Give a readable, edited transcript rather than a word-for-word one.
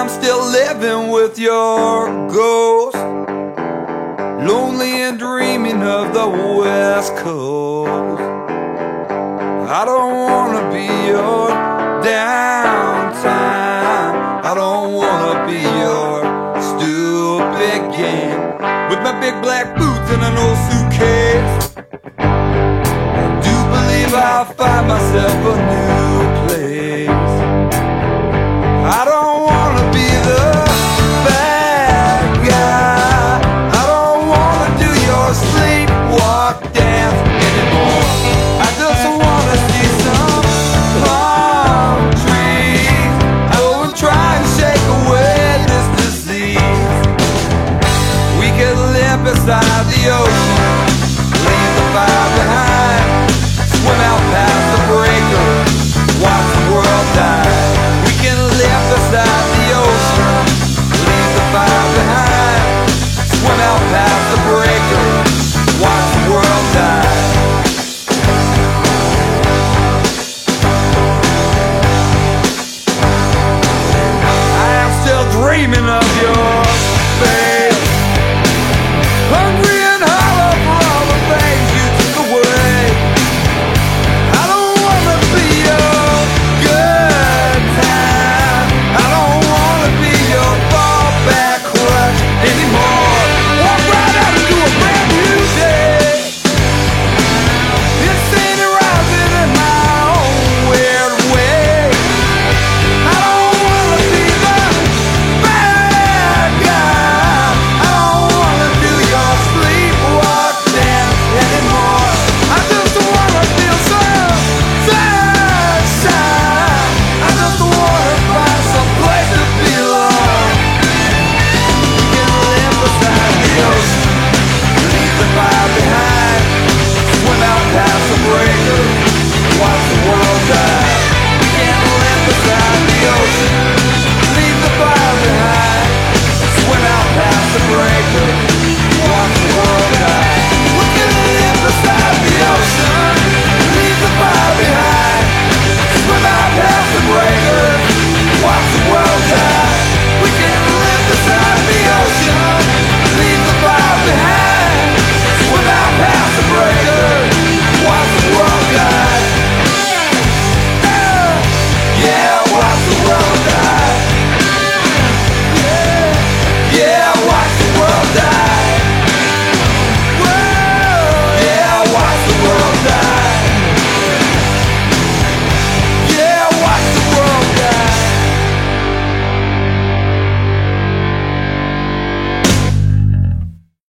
I'm still living with your ghost, lonely and dreaming of the West Coast. I don't wanna be your downtime, I don't wanna be your stupid game. With my big black boots and an old suitcase, I do believe I'll find myself a new